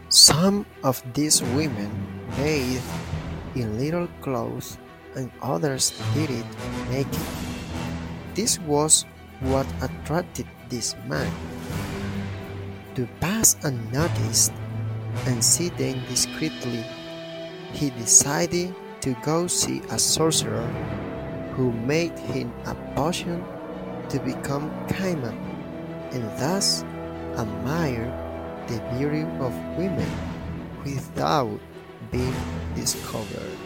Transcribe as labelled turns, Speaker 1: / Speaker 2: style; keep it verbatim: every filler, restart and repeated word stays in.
Speaker 1: Some of these women bathed in little clothes and others did it naked. This was what attracted this man. To pass unnoticed and see them discreetly, he decided to go see a sorcerer who made him a potion to become Caiman and thus admire the beauty of women without being discovered.